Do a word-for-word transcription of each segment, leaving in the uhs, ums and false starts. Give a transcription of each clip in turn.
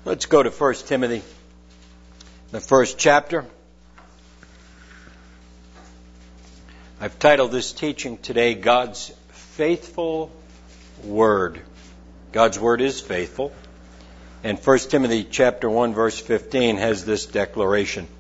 Let's go to First Timothy, the first chapter. I've titled this teaching today, God's Faithful Word. God's Word is faithful. And First Timothy chapter one, verse fifteen has this declaration.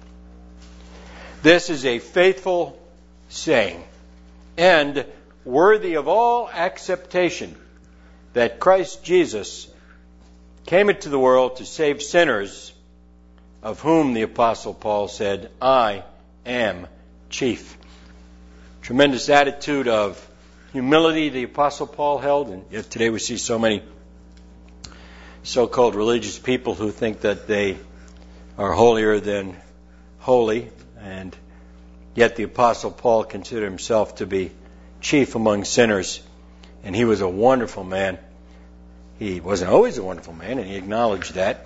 This is a faithful saying and worthy of all acceptation that Christ Jesus came into the world to save sinners, of whom the Apostle Paul said, I am chief. Tremendous attitude of humility the Apostle Paul held, and yet today we see so many so-called religious people who think that they are holier than holy, and yet the Apostle Paul considered himself to be chief among sinners, and he was a wonderful man. He wasn't always a wonderful man, and he acknowledged that.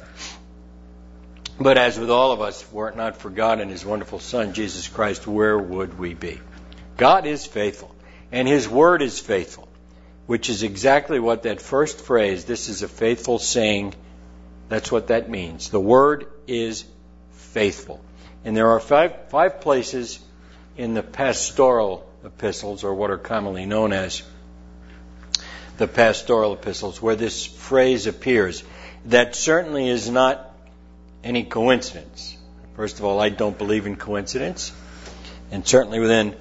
But as with all of us, were it not for God and His wonderful Son, Jesus Christ, where would we be? God is faithful, and His Word is faithful, which is exactly what that first phrase, this is a faithful saying, that's what that means. The Word is faithful. And there are five, five places in the pastoral epistles, or what are commonly known as the pastoral epistles, where this phrase appears. That certainly is not any coincidence. First of all, I don't believe in coincidence. And certainly within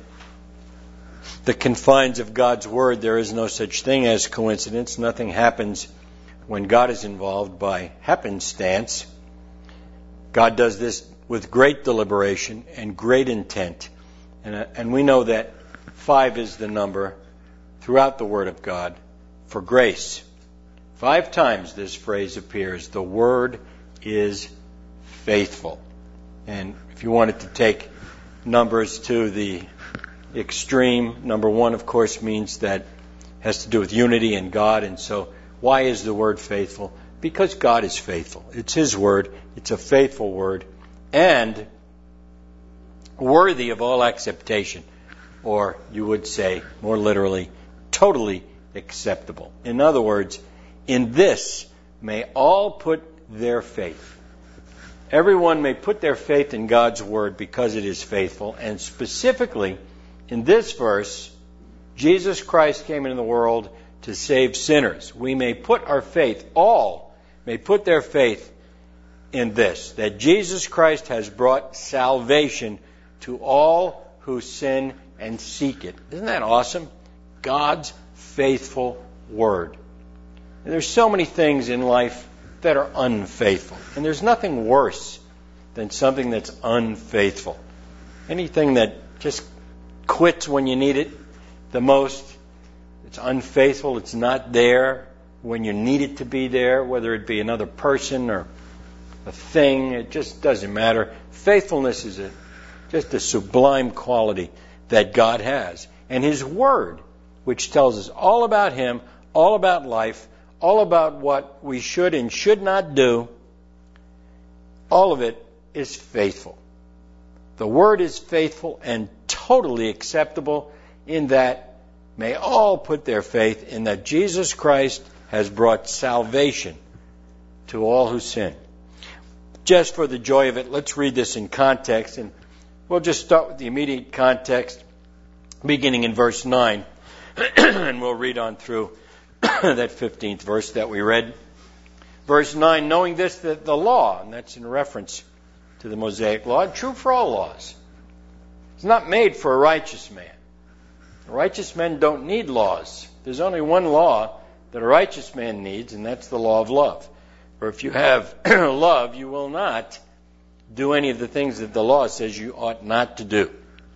the confines of God's Word, there is no such thing as coincidence. Nothing happens when God is involved by happenstance. God does this with great deliberation and great intent. And, uh, and we know that five is the number throughout the Word of God for grace. Five times this phrase appears. The Word is faithful. And if you wanted to take numbers to the extreme, number one, of course, means that has to do with unity in God. And so why is the Word faithful? Because God is faithful. It's His Word. It's a faithful Word. And worthy of all acceptation. Or you would say, more literally, totally acceptable. In other words, in this may all put their faith. Everyone may put their faith in God's Word because it is faithful. And specifically, in this verse, Jesus Christ came into the world to save sinners. We may put our faith, all may put their faith in this, that Jesus Christ has brought salvation to all who sin and seek it. Isn't that awesome? God's faithful Word. And there's so many things in life that are unfaithful. And there's nothing worse than something that's unfaithful. Anything that just quits when you need it the most, it's unfaithful, it's not there when you need it to be there, whether it be another person or a thing, it just doesn't matter. Faithfulness is a, just a sublime quality that God has. And His Word, which tells us all about Him, all about life, all about what we should and should not do, all of it is faithful. The Word is faithful and totally acceptable in that may all put their faith in that Jesus Christ has brought salvation to all who sin. Just for the joy of it, let's read this in context, and we'll just start with the immediate context, beginning in verse nine, and we'll read on through that fifteenth verse that we read. Verse nine, knowing this, that the law, and that's in reference to the Mosaic law, true for all laws, it's not made for a righteous man. Righteous men don't need laws. There's only one law that a righteous man needs, and that's the law of love. For if you have love, you will not do any of the things that the law says you ought not to do.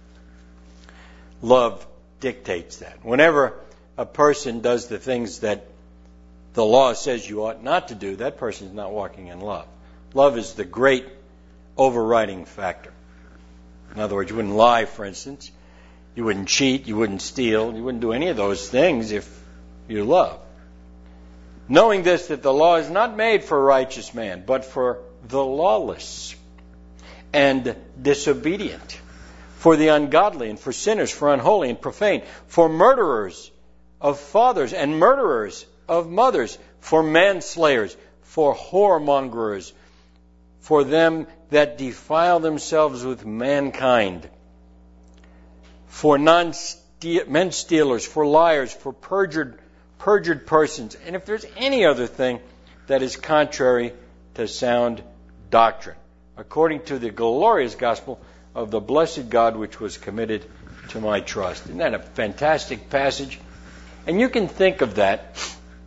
Love dictates that. Whenever a person does the things that the law says you ought not to do, that person is not walking in love. Love is the great overriding factor. In other words, you wouldn't lie, for instance. You wouldn't cheat. You wouldn't steal. You wouldn't do any of those things if you love. Knowing this, that the law is not made for a righteous man, but for the lawless and disobedient, for the ungodly and for sinners, for unholy and profane, for murderers of fathers and murderers of mothers, for manslayers, for whoremongers, for them that defile themselves with mankind, for non men stealers, for liars, for perjured perjured persons, and if there's any other thing that is contrary to sound doctrine, according to the glorious gospel of the blessed God which was committed to my trust. Isn't that a fantastic passage? And you can think of that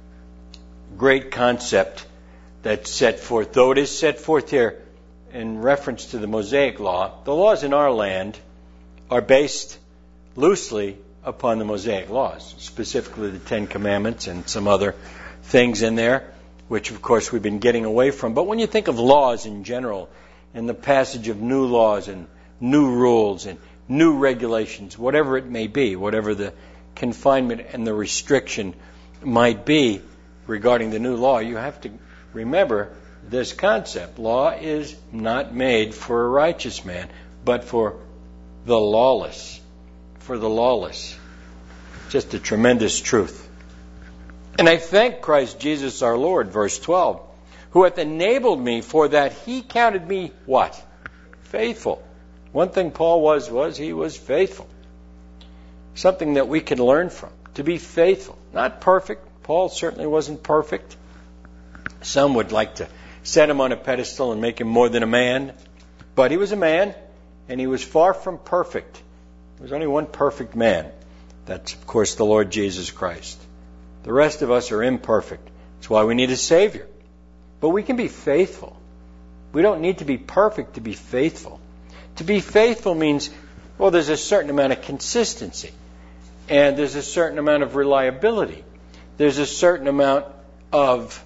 great concept that's set forth, though it is set forth here in reference to the Mosaic law. The laws in our land are based loosely upon the Mosaic laws, specifically the Ten Commandments and some other things in there, which of course we've been getting away from. But when you think of laws in general, and the passage of new laws and new rules and new regulations, whatever it may be, whatever the confinement and the restriction might be regarding the new law, you have to remember this concept. Law is not made for a righteous man, but for the lawless. For the lawless. Just a tremendous truth. And I thank Christ Jesus our Lord, verse twelve, who hath enabled me, for that he counted me what? Faithful. One thing Paul was, was he was faithful. Something that we can learn from. To be faithful. Not perfect. Paul certainly wasn't perfect. Some would like to set him on a pedestal and make him more than a man. But he was a man, and he was far from perfect. There was only one perfect man. That's, of course, the Lord Jesus Christ. The rest of us are imperfect. That's why we need a Savior. But we can be faithful. We don't need to be perfect to be faithful. To be faithful means, well, there's a certain amount of consistency. And there's a certain amount of reliability. There's a certain amount of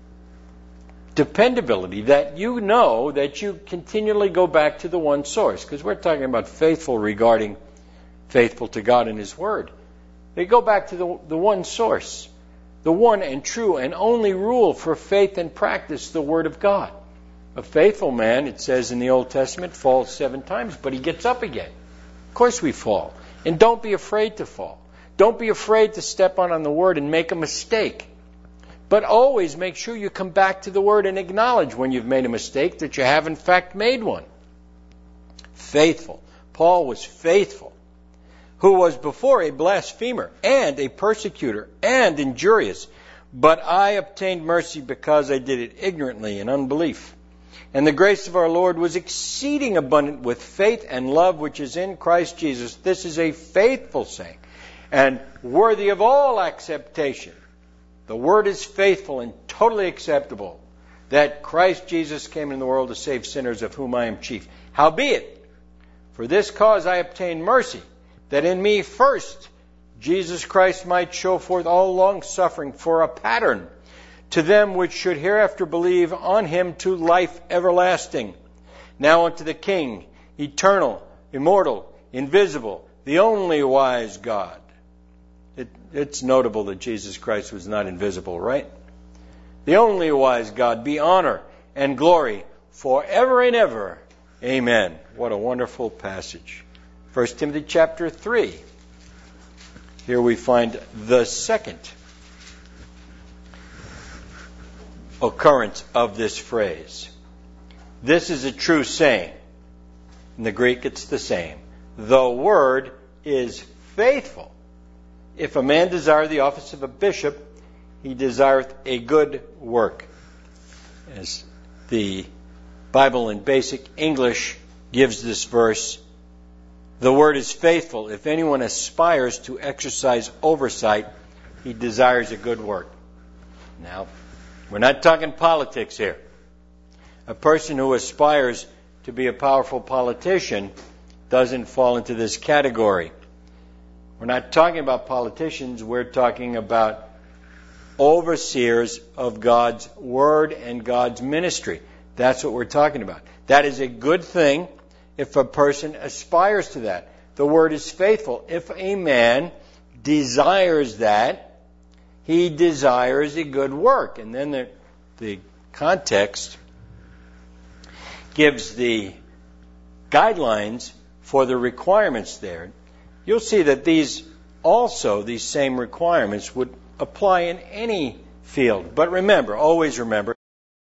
dependability that you know that you continually go back to the one source. Because we're talking about faithful regarding faithful to God and His Word. They go back to the, the one source. The one and true and only rule for faith and practice, the Word of God. A faithful man, it says in the Old Testament, falls seven times, but he gets up again. Of course we fall. And don't be afraid to fall. Don't be afraid to step on, on the Word and make a mistake. But always make sure you come back to the Word and acknowledge when you've made a mistake that you have in fact made one. Faithful. Paul was faithful. Who was before a blasphemer and a persecutor and injurious. But I obtained mercy because I did it ignorantly in unbelief. And the grace of our Lord was exceeding abundant with faith and love which is in Christ Jesus. This is a faithful saying and worthy of all acceptation. The word is faithful and totally acceptable, that Christ Jesus came into the world to save sinners, of whom I am chief. Howbeit, for this cause I obtained mercy, that in me first Jesus Christ might show forth all long suffering for a pattern to them which should hereafter believe on him to life everlasting. Now unto the King, eternal, immortal, invisible, the only wise God. It, it's notable that Jesus Christ was not invisible, right? The only wise God, be honor and glory forever and ever. Amen. What a wonderful passage. First Timothy chapter three. Here we find the second occurrence of this phrase. This is a true saying. In the Greek, it's the same. The word is faithful. If a man desire the office of a bishop, he desireth a good work. As the Bible in basic English gives this verse, the word is faithful. If anyone aspires to exercise oversight, he desires a good work. Now, we're not talking politics here. A person who aspires to be a powerful politician doesn't fall into this category. We're not talking about politicians. We're talking about overseers of God's Word and God's ministry. That's what we're talking about. That is a good thing if a person aspires to that. The Word is faithful. If a man desires that, he desires a good work. And then the, the context gives the guidelines for the requirements there. You'll see that these also, these same requirements would apply in any field. But remember, always remember,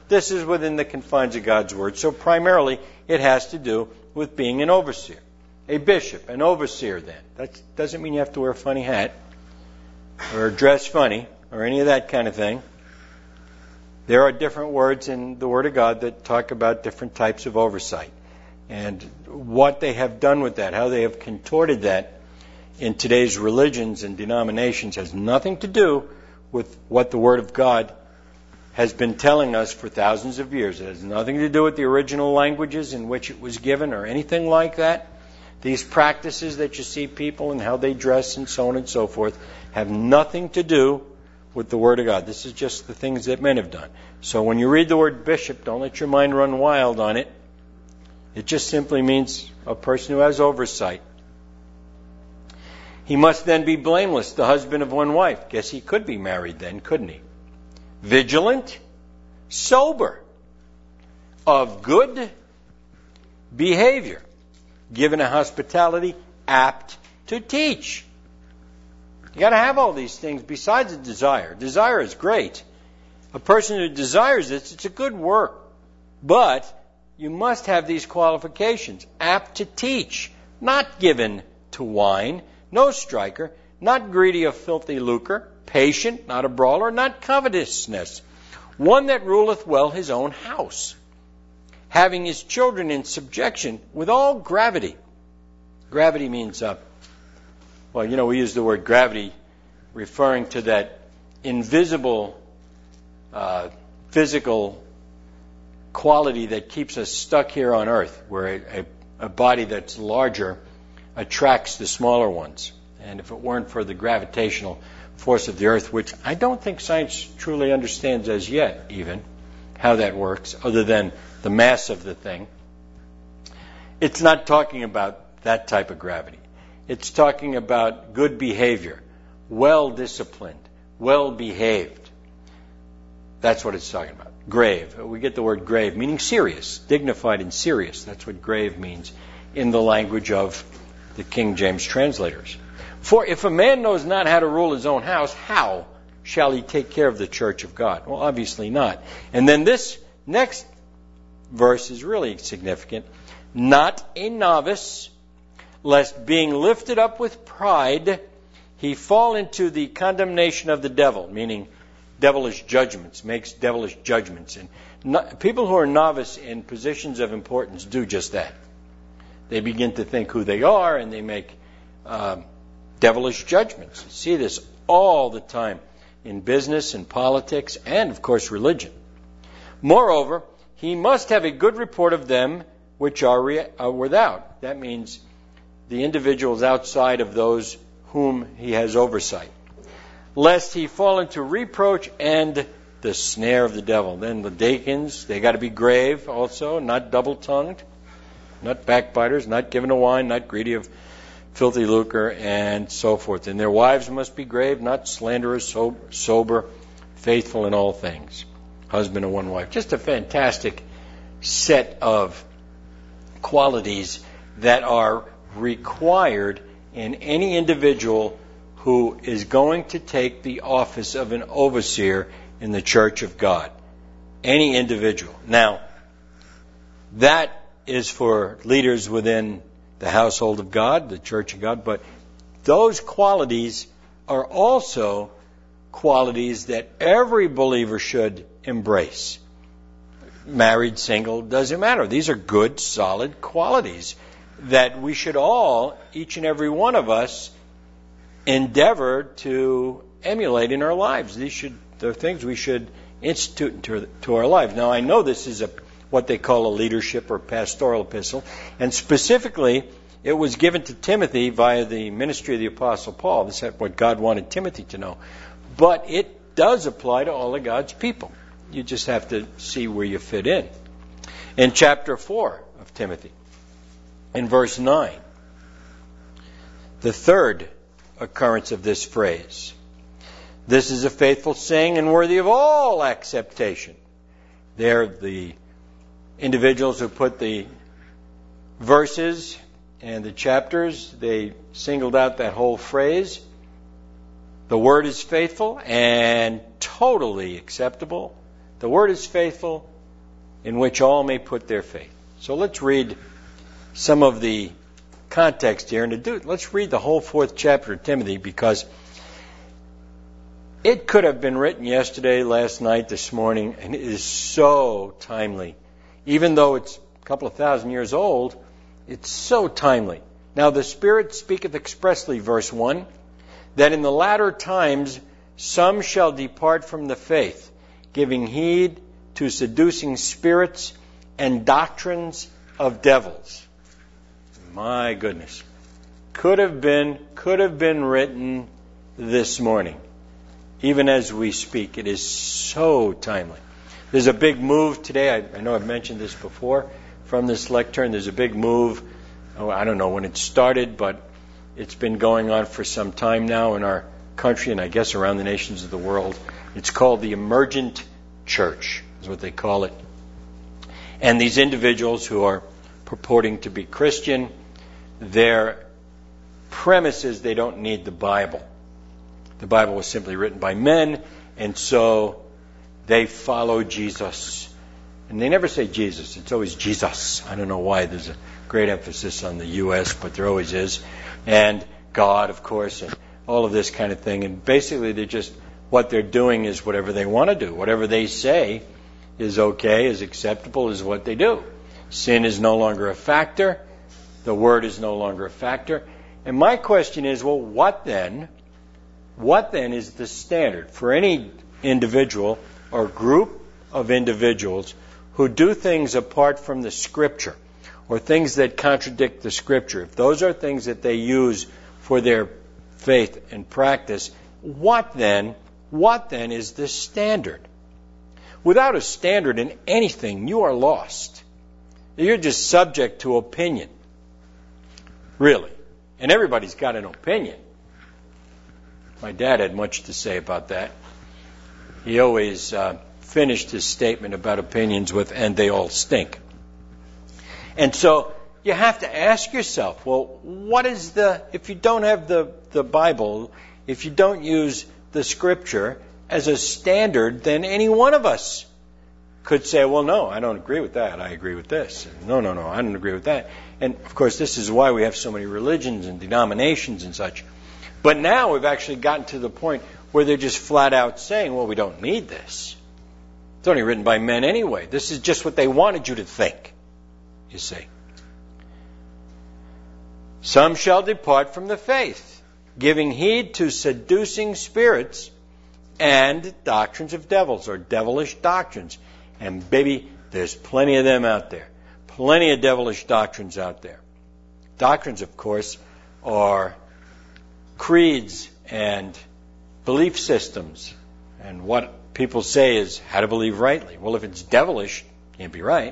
this is within the confines of God's Word. So primarily, it has to do with being an overseer. A bishop, an overseer then. That doesn't mean you have to wear a funny hat or dress funny or any of that kind of thing. There are different words in the Word of God that talk about different types of oversight. And what they have done with that, how they have contorted that in today's religions and denominations has nothing to do with what the Word of God has been telling us for thousands of years. It has nothing to do with the original languages in which it was given or anything like that. These practices that you see people and how they dress and so on and so forth have nothing to do with the Word of God. This is just the things that men have done. So when you read the word bishop, don't let your mind run wild on it. It just simply means a person who has oversight. He must then be blameless, the husband of one wife. Guess he could be married then, couldn't he? Vigilant, sober, of good behavior, given a hospitality, apt to teach. You got to have all these things besides a desire. Desire is great. A person who desires this, it's a good work. But you must have these qualifications. Apt to teach, not given to wine, no striker, not greedy of filthy lucre, patient, not a brawler, not covetousness, one that ruleth well his own house, having his children in subjection with all gravity. Gravity means, uh, well, you know, we use the word gravity referring to that invisible uh, physical quality that keeps us stuck here on earth, where a, a, a body that's larger attracts the smaller ones. And if it weren't for the gravitational force of the earth, which I don't think science truly understands as yet, even, how that works, other than the mass of the thing, it's not talking about that type of gravity. It's talking about good behavior, well-disciplined, well-behaved. That's what it's talking about. Grave. We get the word grave, meaning serious, dignified and serious. That's what grave means in the language of the King James translators. For if a man knows not how to rule his own house, how shall he take care of the church of God? Well, obviously not. And then this next verse is really significant. Not a novice, lest being lifted up with pride, he fall into the condemnation of the devil, meaning devilish judgments, makes devilish judgments. And no, people who are novice in positions of importance do just that. They begin to think who they are, and they make uh, devilish judgments. You see this all the time in business and politics and, of course, religion. Moreover, he must have a good report of them which are, re- are without. That means the individuals outside of those whom he has oversight, lest he fall into reproach and the snare of the devil. Then the deacons, they got to be grave also, not double-tongued, not backbiters, not given to wine, not greedy of filthy lucre, and so forth. And their wives must be grave, not slanderers, so- sober, faithful in all things. Husband of one wife. Just a fantastic set of qualities that are required in any individual who is going to take the office of an overseer in the church of God. Any individual. Now, that is for leaders within the household of God, the church of God, but those qualities are also qualities that every believer should embrace. Married, single, doesn't matter. These are good, solid qualities that we should all, each and every one of us, endeavor to emulate in our lives. These should, they're things we should institute into to our lives. Now, I know this is a what they call a leadership or pastoral epistle, and specifically, it was given to Timothy via the ministry of the Apostle Paul. This is what God wanted Timothy to know. But it does apply to all of God's people. You just have to see where you fit in. In chapter four of Timothy, in verse nine, the third occurrence of this phrase. This is a faithful saying and worthy of all acceptation. There, the individuals who put the verses and the chapters, they singled out that whole phrase. The word is faithful and totally acceptable. The word is faithful, in which all may put their faith. So let's read some of the context here. And to do it, let's read the whole fourth chapter of Timothy, because it could have been written yesterday, last night, this morning, and it is so timely. Even though it's a couple of thousand years old, it's so timely. Now the Spirit speaketh expressly, verse one, that in the latter times some shall depart from the faith, giving heed to seducing spirits and doctrines of devils. My goodness. Could have been, could have been written this morning. Even as we speak, it is so timely. There's a big move today. I, I know I've mentioned this before from this lectern. There's a big move. Oh, I don't know when it started, but it's been going on for some time now in our country and I guess around the nations of the world. It's called the emergent church, is what they call it. And these individuals who are purporting to be Christian, their premise is they don't need the Bible. The Bible was simply written by men, and so they follow Jesus. And they never say Jesus. It's always Jesus. I don't know why. There's a great emphasis on the U S, but there always is. And God, of course, and all of this kind of thing. And basically, they're just, what they're doing is whatever they want to do. Whatever they say is okay, is acceptable, is what they do. Sin is no longer a factor. The Word is no longer a factor. And my question is, well, what then? What then is the standard for any individual or group of individuals who do things apart from the Scripture or things that contradict the Scripture? If those are things that they use for their faith and practice, what then, what then is the standard? Without a standard in anything, you are lost. You're just subject to opinion. Really. And everybody's got an opinion. My dad had much to say about that. He always uh, finished his statement about opinions with, and they all stink. And so you have to ask yourself, well, what is the, if you don't have the, the Bible, if you don't use the Scripture as a standard, then any one of us could say, well, no, I don't agree with that. I agree with this. No, no, no, I don't agree with that. And, of course, this is why we have so many religions and denominations and such. But now we've actually gotten to the point where they're just flat out saying, well, we don't need this. It's only written by men anyway. This is just what they wanted you to think, you see. Some shall depart from the faith, giving heed to seducing spirits and doctrines of devils, or devilish doctrines. And baby, there's plenty of them out there. Plenty of devilish doctrines out there. Doctrines, of course, are creeds and belief systems. And what people say is how to believe rightly. Well, if it's devilish, it can't be right.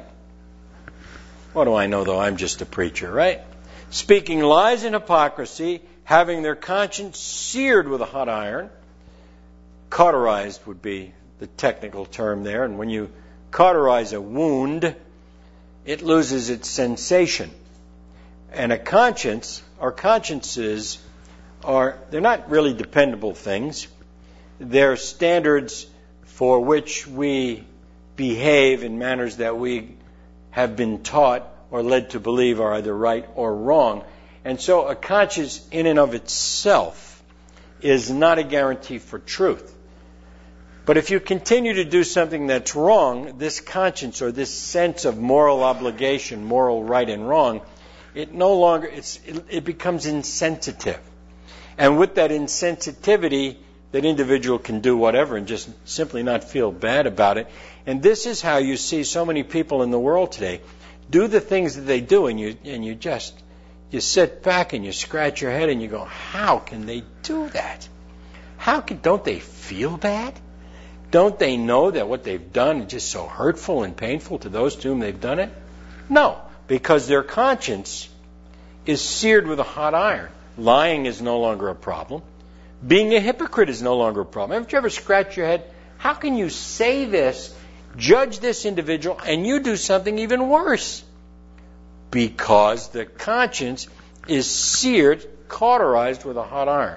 What do I know, though? I'm just a preacher, right? Speaking lies and hypocrisy, having their conscience seared with a hot iron. Cauterized would be the technical term there. And when you cauterize a wound, it loses its sensation. And a conscience, our consciences are, they're not really dependable things. They're standards for which we behave in manners that we have been taught or led to believe are either right or wrong. And so a conscience in and of itself is not a guarantee for truth. But if you continue to do something that's wrong, this conscience or this sense of moral obligation, moral right and wrong, it no longer, it's, it, it becomes insensitive. And with that insensitivity, that individual can do whatever and just simply not feel bad about it. And this is how you see so many people in the world today do the things that they do, and you and you just you sit back and you scratch your head and you go, how can they do that? How can don't they feel bad? Don't they know that what they've done is just so hurtful and painful to those to whom they've done it? No, because their conscience is seared with a hot iron. Lying is no longer a problem. Being a hypocrite is no longer a problem. Haven't you ever scratched your head? How can you say this, judge this individual, and you do something even worse? Because the conscience is seared, cauterized with a hot iron.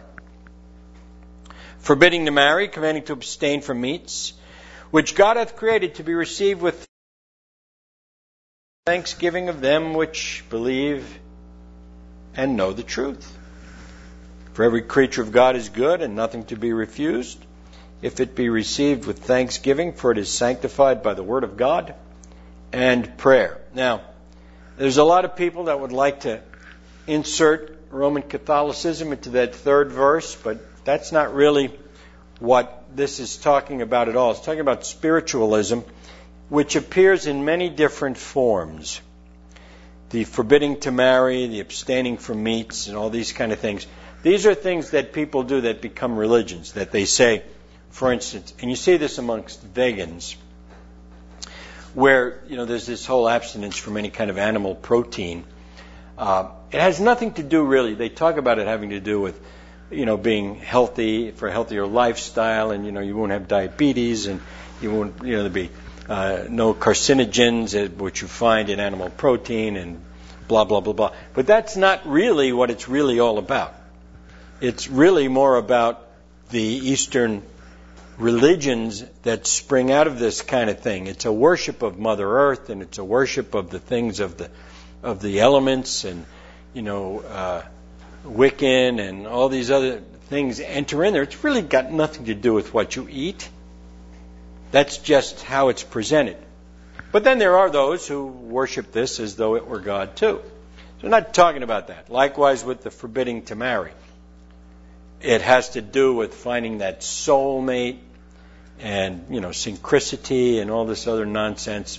Forbidding to marry, commanding to abstain from meats, which God hath created to be received with thanksgiving of them which believe and know the truth. For every creature of God is good, and nothing to be refused, if it be received with thanksgiving, for it is sanctified by the word of God and prayer. Now, there's a lot of people that would like to insert Roman Catholicism into that third verse, but that's not really what this is talking about at all. It's talking about spiritualism, which appears in many different forms. The forbidding to marry, the abstaining from meats, and all these kind of things. These are things that people do that become religions, that they say, for instance, and you see this amongst vegans, where, you know, there's this whole abstinence from any kind of animal protein. Uh, it has nothing to do, really. They talk about it having to do with, you know, being healthy, for a healthier lifestyle, and, you know, you won't have diabetes, and you won't, you know, there'll be uh, no carcinogens, which you find in animal protein, and blah, blah, blah, blah. But that's not really what it's really all about. It's really more about the Eastern religions that spring out of this kind of thing. It's a worship of Mother Earth, and it's a worship of the things of the of the elements, and, you know, uh, Wiccan and all these other things enter in there. It's really got nothing to do with what you eat. That's just how it's presented. But then there are those who worship this as though it were God too. So we're not talking about that. Likewise with the forbidding to marry. It has to do with finding that soulmate and, you know, synchronicity and all this other nonsense.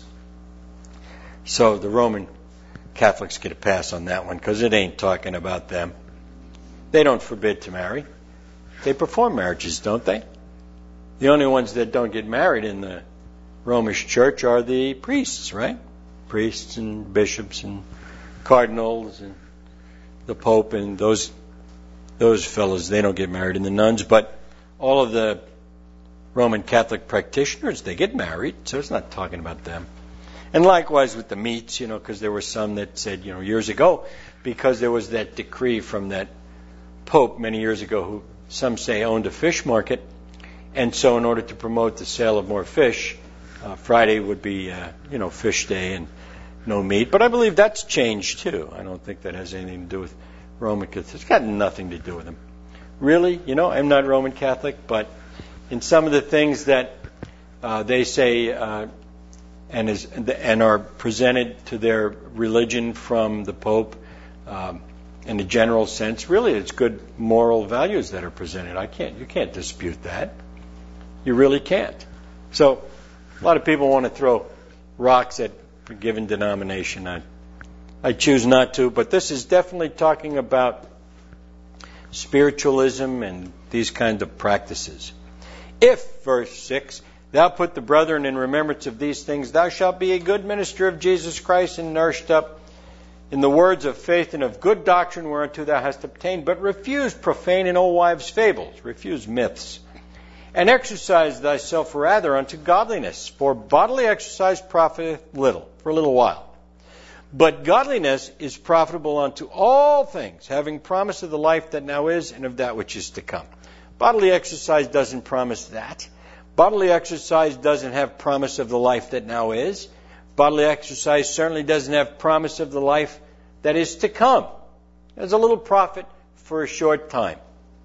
So the Roman Catholics get a pass on that one because it ain't talking about them. They don't forbid to marry. They perform marriages, don't they? The only ones that don't get married in the Romish church are the priests, right? Priests and bishops and cardinals and the Pope and those those fellows, they don't get married, and the nuns. But all of the Roman Catholic practitioners, they get married, so it's not talking about them. And likewise with the meats, you know, because there were some that said, you know, years ago, because there was that decree from that Pope many years ago who some say owned a fish market, and so in order to promote the sale of more fish, uh, Friday would be, uh, you know, fish day and no meat. But I believe that's changed too. I don't think that has anything to do with Roman Catholic. It's got nothing to do with them. Really, you know, I'm not Roman Catholic, but in some of the things that uh, they say uh, and is and are presented to their religion from the Pope, um, in a general sense, really, it's good moral values that are presented. I can't, you can't dispute that. You really can't. So, a lot of people want to throw rocks at a given denomination. I, I choose not to, but this is definitely talking about spiritualism and these kinds of practices. If, verse six, thou put the brethren in remembrance of these things, thou shalt be a good minister of Jesus Christ, and nourished up in the words of faith and of good doctrine whereunto thou hast obtained. But refuse profane and old wives' fables, refuse myths, and exercise thyself rather unto godliness. For bodily exercise profiteth little, for a little while. But godliness is profitable unto all things, having promise of the life that now is and of that which is to come. Bodily exercise doesn't promise that. Bodily exercise doesn't have promise of the life that now is. Bodily exercise certainly doesn't have promise of the life that is to come. There's a little profit for a short time.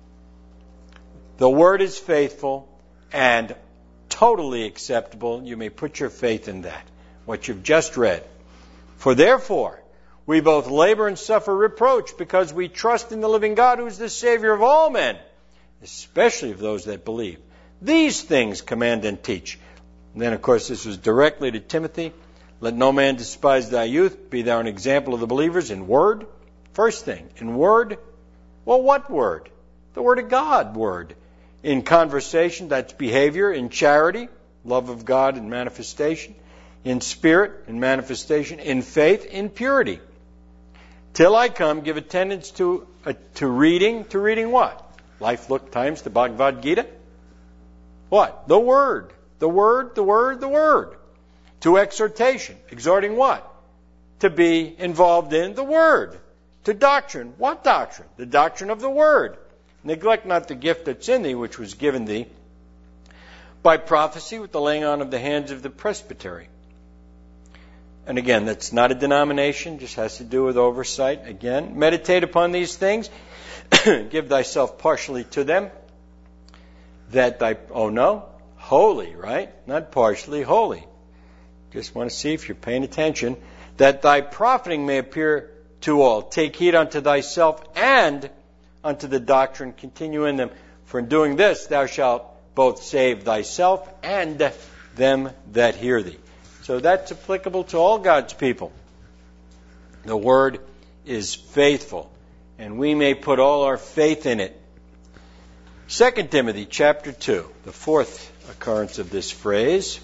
The word is faithful and totally acceptable. You may put your faith in that, what you've just read. For therefore, we both labor and suffer reproach, because we trust in the living God, who is the Savior of all men, especially of those that believe. These things command and teach. And then, of course, this was directly to Timothy. Let no man despise thy youth. Be thou an example of the believers in word. First thing, in word. Well, what word? The word of God word. In conversation, that's behavior. In charity, love of God and manifestation. In spirit, in manifestation. In faith, in purity. Till I come, give attendance to uh, to reading. To reading what? Life Look Times, the Bhagavad Gita. What? The Word. The Word, the Word, the Word. To exhortation. Exhorting what? To be involved in the Word. To doctrine. What doctrine? The doctrine of the Word. Neglect not the gift that's in thee, which was given thee by prophecy with the laying on of the hands of the presbytery. and again, that's not a denomination, just has to do with oversight. Again, meditate upon these things, give thyself partially to them, that thy, oh no, wholly, right? Not partially, wholly. Just want to see if you're paying attention. That thy profiting may appear to all. Take heed unto thyself and unto the doctrine, continue in them. For in doing this thou shalt both save thyself and them that hear thee. So that's applicable to all God's people. The Word is faithful, and we may put all our faith in it. Second Timothy chapter two, the fourth occurrence of this phrase.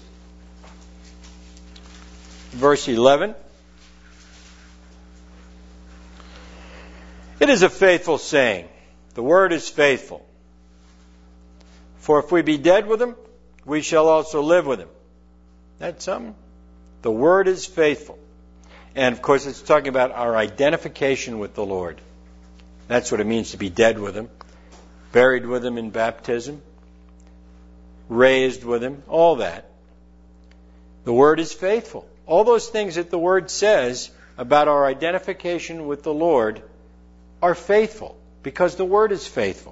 Verse eleven. It is a faithful saying. The Word is faithful. For if we be dead with Him, we shall also live with Him. That's something. The Word is faithful. And of course it's talking about our identification with the Lord. That's what it means to be dead with Him. Buried with Him in baptism. Raised with Him. All that. The Word is faithful. All those things that the Word says about our identification with the Lord are faithful, because the Word is faithful.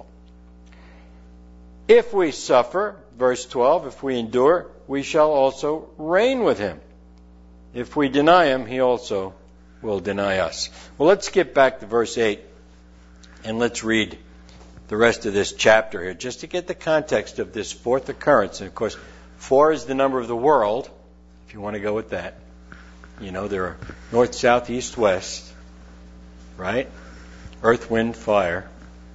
If we suffer, verse twelve, if we endure, we shall also reign with Him. If we deny Him, He also will deny us. Well, let's skip back to verse eight, and let's read the rest of this chapter here, just to get the context of this fourth occurrence. And of course, four is the number of the world, if you want to go with that. You know, there are north, south, east, west, right? Earth, wind, fire.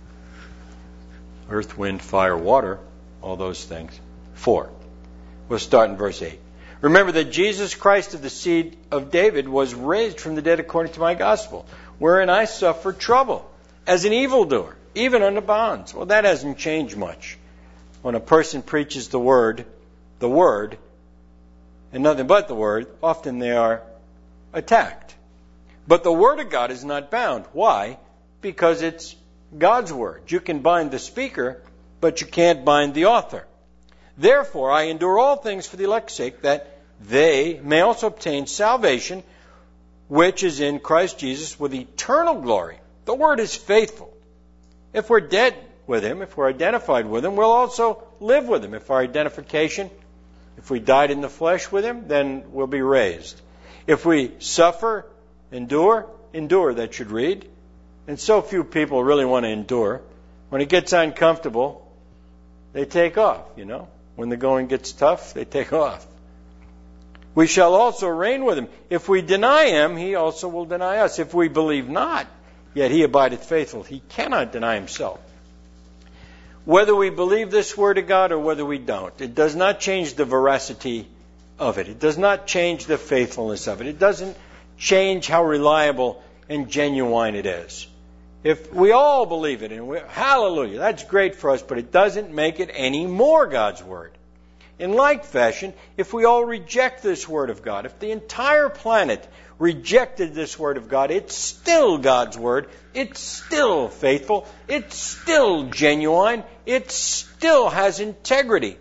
Earth, wind, fire, water, all those things. Four. We'll start in verse eight. Remember that Jesus Christ of the seed of David was raised from the dead according to my gospel, wherein I suffered trouble as an evildoer, even under bonds. Well, that hasn't changed much. When a person preaches the Word, the Word, and nothing but the Word, often they are attacked. But the Word of God is not bound. Why? Because it's God's Word. You can bind the speaker, but you can't bind the author. Therefore, I endure all things for the elect's sake, that they may also obtain salvation, which is in Christ Jesus with eternal glory. The Word is faithful. If we're dead with Him, if we're identified with Him, we'll also live with Him. If our identification, if we died in the flesh with Him, then we'll be raised. If we suffer, endure, endure, that should read. And so few people really want to endure. When it gets uncomfortable, they take off, you know. When the going gets tough, they take off. We shall also reign with Him. If we deny Him, He also will deny us. If we believe not, yet He abideth faithful. He cannot deny Himself. Whether we believe this Word of God or whether we don't, it does not change the veracity of it. It does not change the faithfulness of it. It doesn't change how reliable and genuine it is. If we all believe it, and we, hallelujah, that's great for us, but it doesn't make it any more God's Word. In like fashion, if we all reject this Word of God, if the entire planet rejected this Word of God, it's still God's Word, it's still faithful, it's still genuine, it still has integrity.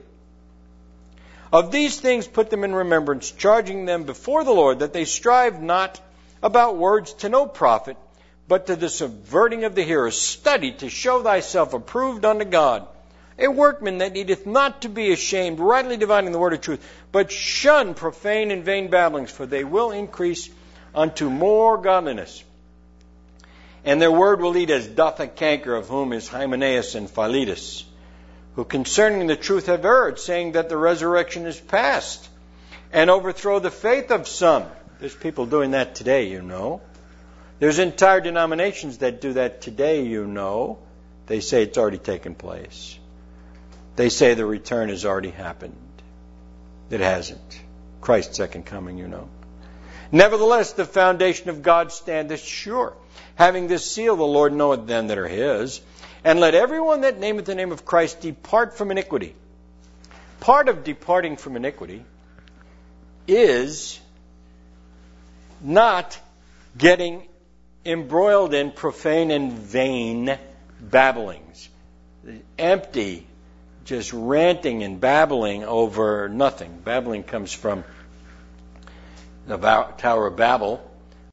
Of these things put them in remembrance, charging them before the Lord that they strive not about words to no profit, but to the subverting of the hearers. Study to show thyself approved unto God, a workman that needeth not to be ashamed, rightly dividing the word of truth, but shun profane and vain babblings, for they will increase unto more godliness. And their word will lead as doth a canker, of whom is Hymenaeus and Philetus, who concerning the truth have erred, saying that the resurrection is past, and overthrow the faith of some. There's people doing that today, you know. There's entire denominations that do that today, you know. They say it's already taken place. They say the return has already happened. It hasn't. Christ's second coming, you know. Nevertheless, the foundation of God standeth sure. Having this seal, the Lord knoweth them that are His. And let everyone that nameth the name of Christ depart from iniquity. Part of departing from iniquity is not getting embroiled in profane and vain babblings. Empty, just ranting and babbling over nothing. Babbling comes from the Tower of Babel,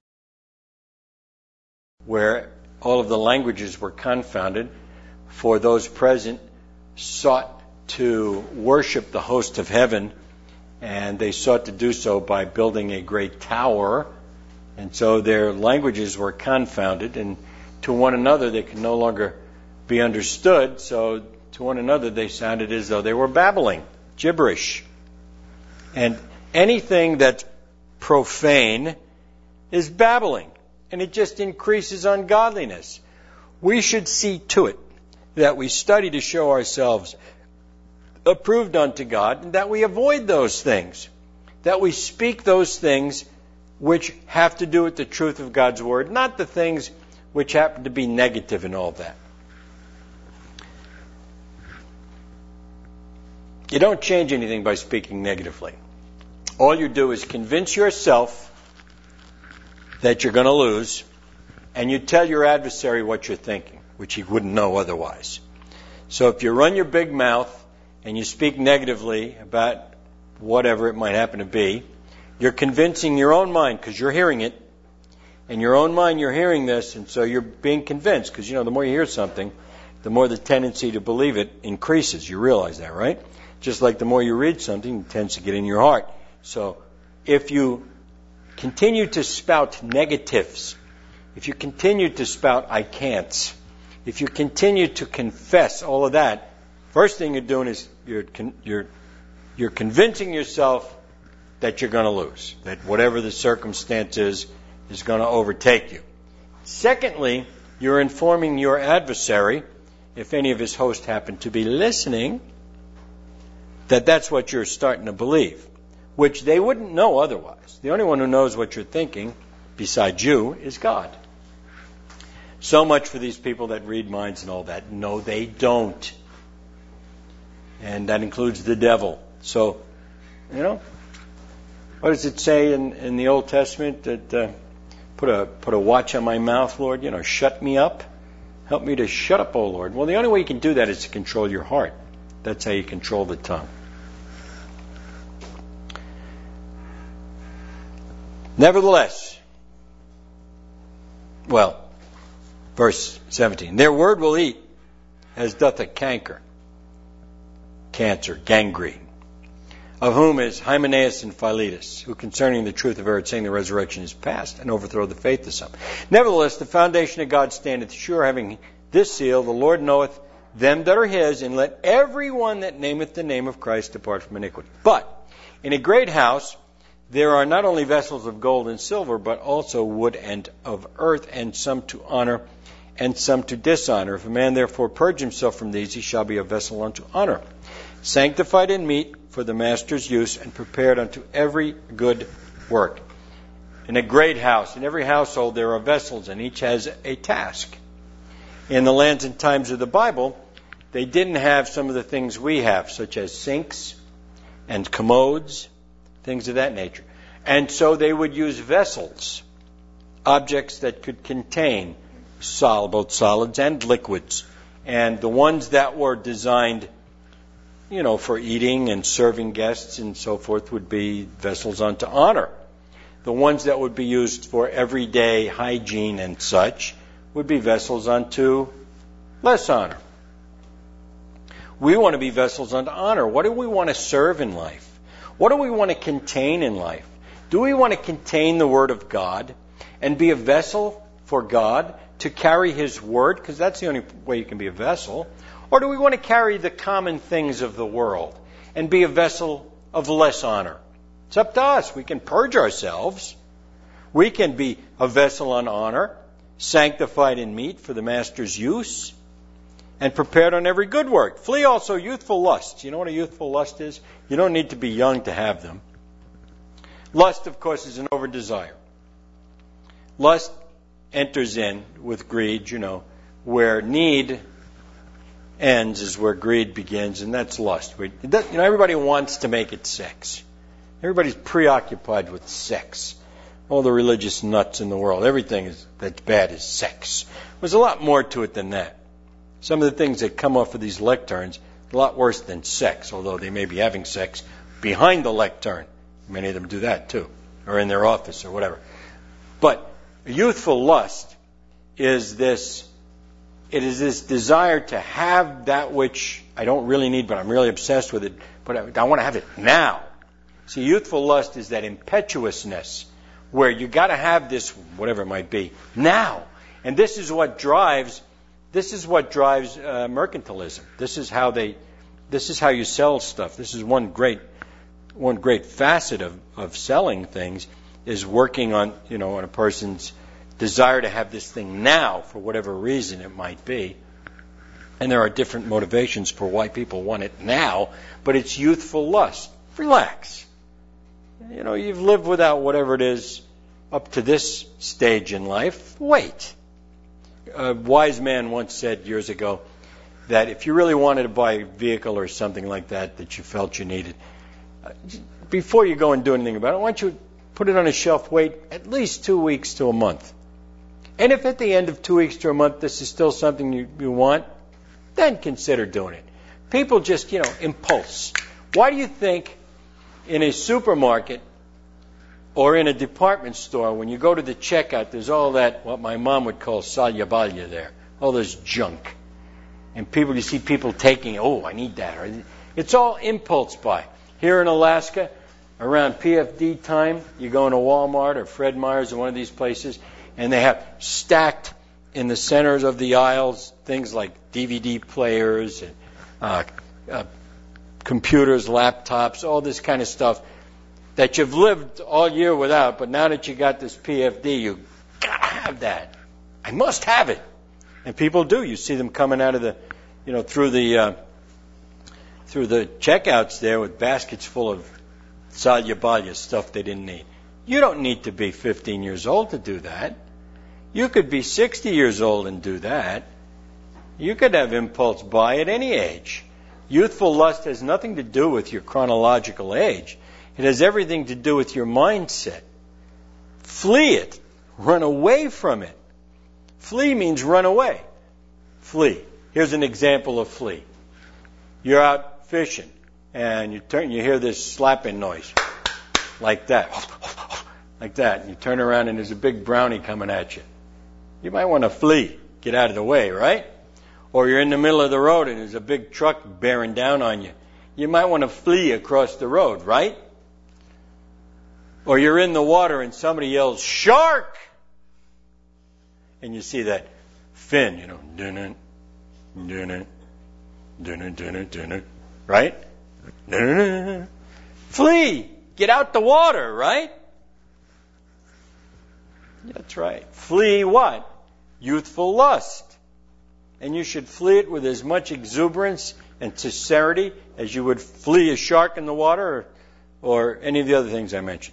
where all of the languages were confounded, for those present sought to worship the host of heaven, and they sought to do so by building a great tower, and so their languages were confounded, and to one another they could no longer be understood, so to one another they sounded as though they were babbling, gibberish. And anything that's profane is babbling, and it just increases ungodliness. We should see to it that we study to show ourselves approved unto God, and that we avoid those things, that we speak those things which have to do with the truth of God's Word, not the things which happen to be negative and all that. You don't change anything by speaking negatively. All you do is convince yourself that you're going to lose, and you tell your adversary what you're thinking, which he wouldn't know otherwise. So if you run your big mouth and you speak negatively about whatever it might happen to be, you're convincing your own mind, because you're hearing it. In your own mind, you're hearing this, and so you're being convinced, because, you know, the more you hear something, the more the tendency to believe it increases. You realize that, right? Just like the more you read something, it tends to get in your heart. So if you continue to spout negatives, if you continue to spout I can'ts, if you continue to confess all of that, first thing you're doing is you're you're you're convincing yourself that you're going to lose, that whatever the circumstance is, is going to overtake you. Secondly, you're informing your adversary, if any of his hosts happen to be listening, that that's what you're starting to believe, which they wouldn't know otherwise. The only one who knows what you're thinking, besides you, is God. So much for these people that read minds and all that. No, they don't. And that includes the devil. So, you know, what does it say in, in the Old Testament? That uh, put a put a watch on my mouth, Lord. You know, shut me up. Help me to shut up, O Lord. Well, the only way you can do that is to control your heart. That's how you control the tongue. Nevertheless, well, verse seventeen, their word will eat as doth a canker, cancer, gangrene, of whom is Hymenaeus and Philetus, who concerning the truth of error, saying the resurrection is past, and overthrow the faith of some. Nevertheless, the foundation of God standeth sure, having this seal, the Lord knoweth them that are his, and let every one that nameth the name of Christ depart from iniquity. But in a great house there are not only vessels of gold and silver, but also wood and of earth, and some to honor, and some to dishonor. If a man therefore purge himself from these, he shall be a vessel unto honor, sanctified in meat for the master's use, and prepared unto every good work. In a great house, in every household there are vessels, and each has a task. In the lands and times of the Bible, they didn't have some of the things we have, such as sinks and commodes, things of that nature. And so they would use vessels, objects that could contain solid, both solids and liquids. And the ones that were designed, you know, for eating and serving guests and so forth would be vessels unto honor. The ones that would be used for everyday hygiene and such would be vessels unto less honor. We want to be vessels unto honor. What do we want to serve in life? What do we want to contain in life? Do we want to contain the Word of God and be a vessel for God to carry His Word? Because that's the only way you can be a vessel. Or do we want to carry the common things of the world and be a vessel of less honor? It's up to us. We can purge ourselves. We can be a vessel on honor, sanctified in meat for the master's use, and prepared on every good work. Flee also youthful lusts. You know what a youthful lust is? You don't need to be young to have them. Lust, of course, is an over-desire. Lust enters in with greed, you know. Where need ends is where greed begins, and that's lust. You know, everybody wants to make it sex. Everybody's preoccupied with sex. All the religious nuts in the world, everything is, that's bad is sex. There's a lot more to it than that. Some of the things that come off of these lecterns are a lot worse than sex, although they may be having sex behind the lectern. Many of them do that too, or in their office or whatever. But youthful lust is this, it is this desire to have that which I don't really need, but I'm really obsessed with it, but I, I want to have it now. See, youthful lust is that impetuousness where you got to have this, whatever it might be, now. And this is what drives, this is what drives uh, mercantilism. This is how they, this is how you sell stuff. This is one great, one great facet of, of selling things is working on, you know, on a person's desire to have this thing now for whatever reason it might be. And there are different motivations for why people want it now, but it's youthful lust. Relax. You know, you've lived without whatever it is up to this stage in life. Wait. A wise man once said years ago that if you really wanted to buy a vehicle or something like that that you felt you needed, before you go and do anything about it, why don't you put it on a shelf, wait at least two weeks to a month. And if at the end of two weeks to a month this is still something you, you want, then consider doing it. People just, you know, impulse. Why do you think in a supermarket or in a department store, when you go to the checkout, there's all that, what my mom would call salyabalya there, all this junk. And people, you see people taking, oh, I need that. Or, it's all impulse buy. Here in Alaska, around P F D time, you go into Walmart or Fred Meyer's or one of these places, and they have stacked in the centers of the aisles things like D V D players and uh, uh, computers, laptops, all this kind of stuff that you've lived all year without, but now that you got this P F D, you gotta have that. I must have it. And people do. You see them coming out of the, you know, through the uh, through the checkouts there with baskets full of salyabalya, stuff they didn't need. You don't need to be fifteen years old to do that. You could be sixty years old and do that. You could have impulse buy at any age. Youthful lust has nothing to do with your chronological age. It has everything to do with your mindset. Flee it. Run away from it. Flee means run away. Flee. Here's an example of flee. You're out fishing and you turn, you hear this slapping noise like that, like that. And you turn around and there's a big brownie coming at you. You might want to flee. Get out of the way, right? Or you're in the middle of the road and there's a big truck bearing down on you. You might want to flee across the road, right? Or you're in the water and somebody yells, shark! And you see that fin, you know, dun-dun, dun-dun, dun-dun, dun-dun, dun-dun, right? Dun-dun. Flee! Get out the water, right? That's right. Flee what? Youthful lust. And you should flee it with as much exuberance and sincerity as you would flee a shark in the water or, or any of the other things I mentioned.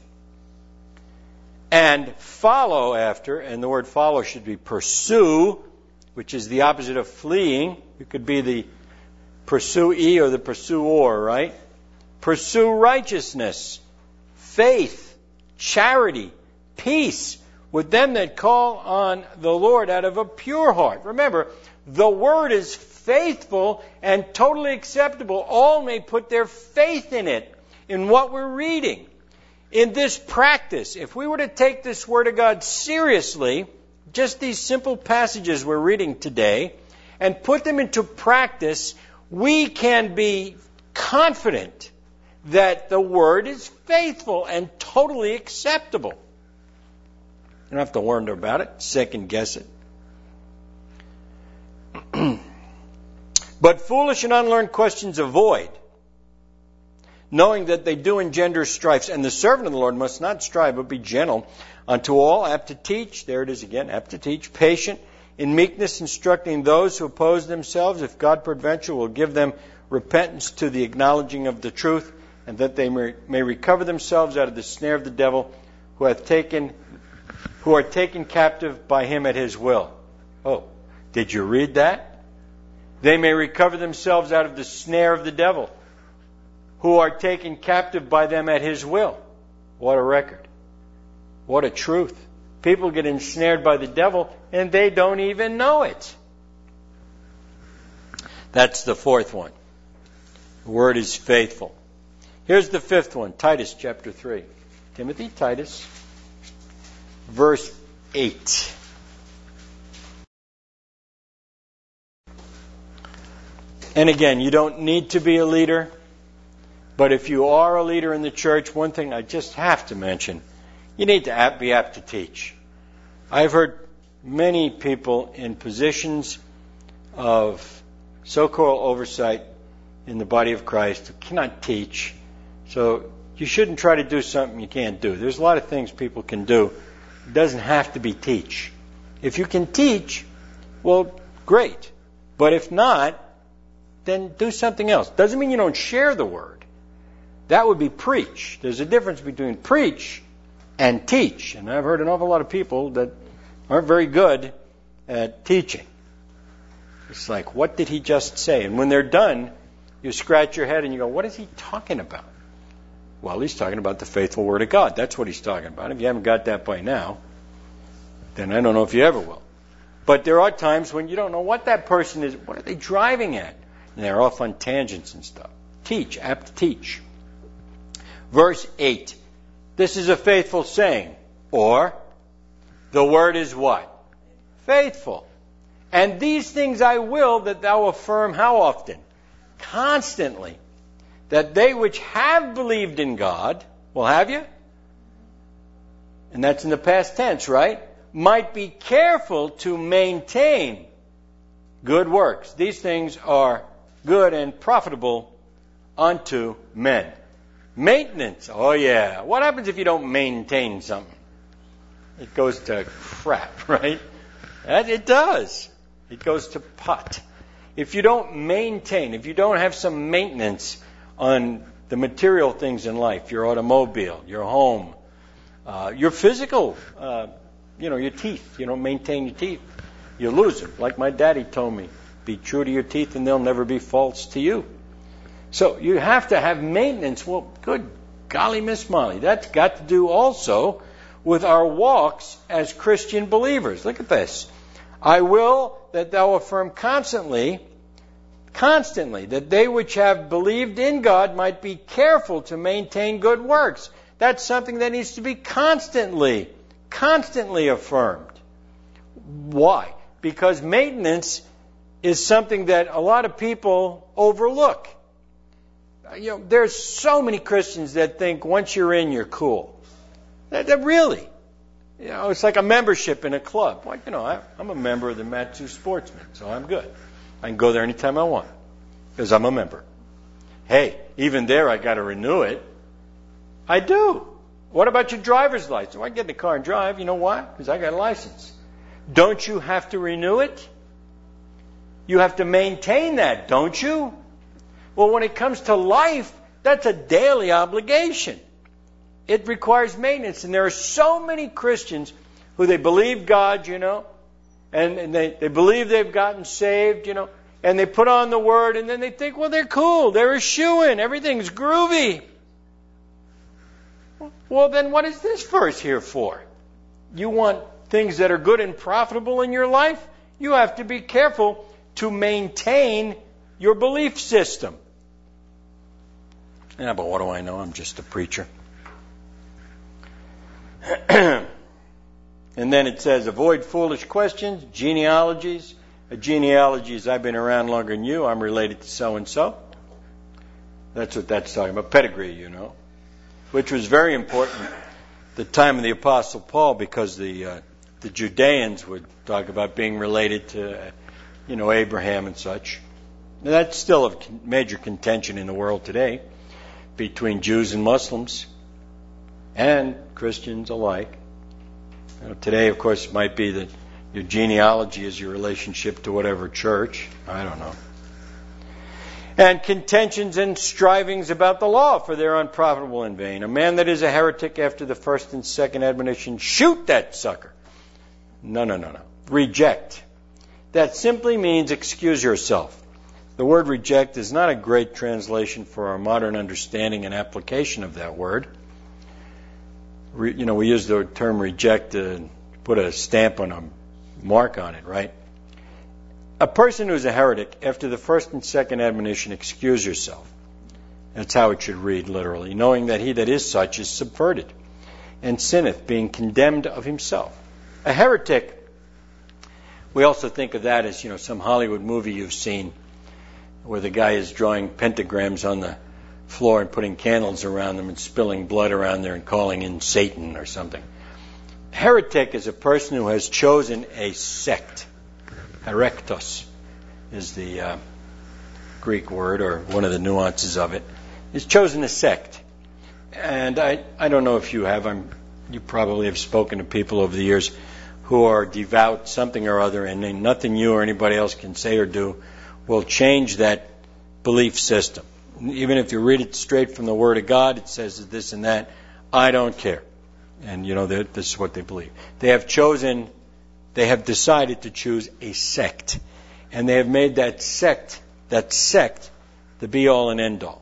And follow after, and the word follow should be pursue, which is the opposite of fleeing. You could be the pursuee or the pursuer, right? Pursue righteousness, faith, charity, peace with them that call on the Lord out of a pure heart. Remember, the word is faithful and totally acceptable. All may put their faith in it, in what we're reading. In this practice, if we were to take this Word of God seriously, just these simple passages we're reading today, and put them into practice, we can be confident that the Word is faithful and totally acceptable. You don't have to wonder about it, second guess it. But foolish and unlearned questions avoid, knowing that they do engender strifes. And the servant of the Lord must not strive, but be gentle unto all, apt to teach. There it is again, apt to teach. Patient, in meekness instructing those who oppose themselves, if God peradventure will give them repentance to the acknowledging of the truth, and that they may, may recover themselves out of the snare of the devil, who hath taken, who are taken captive by him at his will. Oh, did you read that? They may recover themselves out of the snare of the devil, who are taken captive by them at his will. What a record. What a truth. People get ensnared by the devil and they don't even know it. That's the fourth one. The word is faithful. Here's the fifth one, Titus chapter three. Timothy, Titus, verse eight. And again, you don't need to be a leader, but if you are a leader in the church, one thing I just have to mention, you need to be apt to teach. I've heard many people in positions of so-called oversight in the body of Christ who cannot teach. So you shouldn't try to do something you can't do. There's a lot of things people can do. It doesn't have to be teach. If you can teach, well, great. But if not, then do something else. Doesn't mean you don't share the word. That would be preach. There's a difference between preach and teach. And I've heard an awful lot of people that aren't very good at teaching. It's like, what did he just say? And when they're done, you scratch your head and you go, what is he talking about? Well, he's talking about the faithful Word of God. That's what he's talking about. If you haven't got that by now, then I don't know if you ever will. But there are times when you don't know what that person is, what are they driving at? And they're off on tangents and stuff. Teach, apt to teach. Verse eight. This is a faithful saying. Or, the word is what? Faithful. And these things I will that thou affirm how often? Constantly. That they which have believed in God, well, have you? And that's in the past tense, right? Might be careful to maintain good works. These things are good and profitable unto men. Maintenance. Oh, yeah. What happens if you don't maintain something? It goes to crap, right? And it does. It goes to pot. If you don't maintain, if you don't have some maintenance on the material things in life, your automobile, your home, uh, your physical, uh, you know, your teeth, you don't maintain your teeth, you lose them. Like my daddy told me, be true to your teeth and they'll never be false to you. So you have to have maintenance. Well, good golly, Miss Molly, that's got to do also with our walks as Christian believers. Look at this. I will that thou affirm constantly, constantly, that they which have believed in God might be careful to maintain good works. That's something that needs to be constantly, constantly affirmed. Why? Because maintenance is something that a lot of people overlook. You know, there's so many Christians that think once you're in, you're cool. That, that really, you know, it's like a membership in a club. Well, you know, I, I'm a member of the Matsu Sportsman, so I'm good. I can go there anytime I want because I'm a member. Hey, even there, I got to renew it. I do. What about your driver's license? Well, I get in the car and drive. You know why? Because I got a license. Don't you have to renew it? You have to maintain that, don't you? Well, when it comes to life, that's a daily obligation. It requires maintenance. And there are so many Christians who they believe God, you know, and, and they, they believe they've gotten saved, you know, and they put on the Word, and then they think, well, they're cool. They're a shoo-in. Everything's groovy. Well, then what is this verse here for? You want things that are good and profitable in your life? You have to be careful to maintain your belief system. Yeah, but what do I know? I'm just a preacher. And then it says, avoid foolish questions, genealogies. A genealogy is, I've been around longer than you, I'm related to so-and-so. That's what that's talking about. Pedigree, you know. Which was very important at the time of the Apostle Paul, because the uh, the Judeans would talk about being related to, uh, you know, Abraham and such. Now, that's still a major contention in the world today between Jews and Muslims and Christians alike. You know, today, of course, it might be that your genealogy is your relationship to whatever church. I don't know. And contentions and strivings about the law, for they're unprofitable and vain. A man that is a heretic after the first and second admonition, shoot that sucker. No, no, no, no. Reject. That simply means excuse yourself. The word reject is not a great translation for our modern understanding and application of that word. Re, you know, we use the term reject to put a stamp on a mark on it, right? A person who's a heretic, after the first and second admonition, excuse yourself. That's how it should read literally, knowing that he that is such is subverted. and sinneth, being condemned of himself. A heretic, we also think of that as, you know, some Hollywood movie you've seen where the guy is drawing pentagrams on the floor and putting candles around them and spilling blood around there and calling in Satan or something. Heretic is a person who has chosen a sect. Herektos is the uh, Greek word, or one of the nuances of it. He's chosen a sect. And I, I don't know if you have. I'm, you probably have spoken to people over the years who are devout something or other, and nothing you or anybody else can say or do will change that belief system. Even if you read it straight from the Word of God, it says this and that. I don't care. And, you know, this is what they believe. They have chosen, they have decided to choose a sect. And they have made that sect, that sect, the be-all and end-all.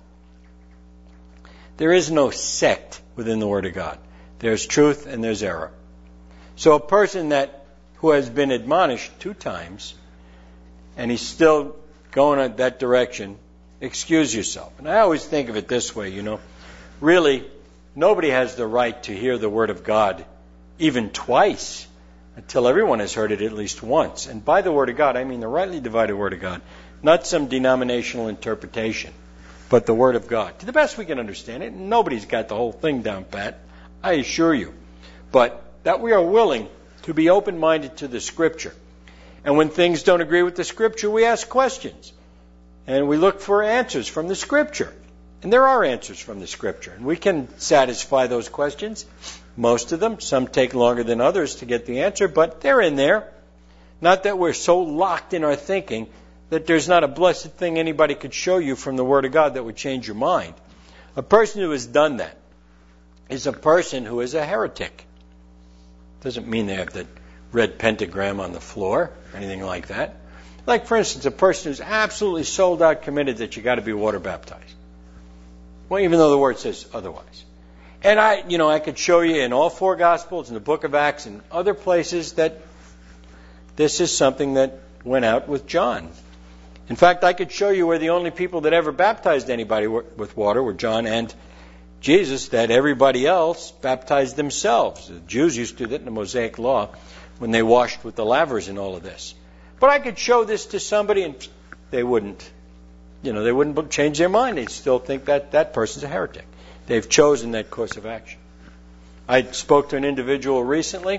There is no sect within the Word of God. There's truth and there's error. So a person that who has been admonished two times, and he's still going in that direction, excuse yourself. And I always think of it this way, you know. Really, nobody has the right to hear the Word of God even twice until everyone has heard it at least once. And by the Word of God, I mean the rightly divided Word of God, not some denominational interpretation, but the Word of God. To the best we can understand it, nobody's got the whole thing down pat, I assure you. But that we are willing to be open-minded to the Scripture. And when things don't agree with the Scripture, we ask questions. And we look for answers from the Scripture. And there are answers from the Scripture. And we can satisfy those questions. Most of them. Some take longer than others to get the answer, but they're in there. Not that we're so locked in our thinking that there's not a blessed thing anybody could show you from the Word of God that would change your mind. A person who has done that is a person who is a heretic. Doesn't mean they have the red pentagram on the floor or anything like that. Like, for instance, a person who's absolutely sold out committed that you got to be water baptized. Well, even though the Word says otherwise. And I, you know, I could show you in all four Gospels, in the book of Acts, and other places that this is something that went out with John. In fact, I could show you where the only people that ever baptized anybody with water were John and Jesus, that everybody else baptized themselves. The Jews used to do that in the Mosaic Law when they washed with the lavers and all of this. But I could show this to somebody and they wouldn't, you know, they wouldn't change their mind. They'd still think that that person's a heretic. They've chosen that course of action. I spoke to an individual recently.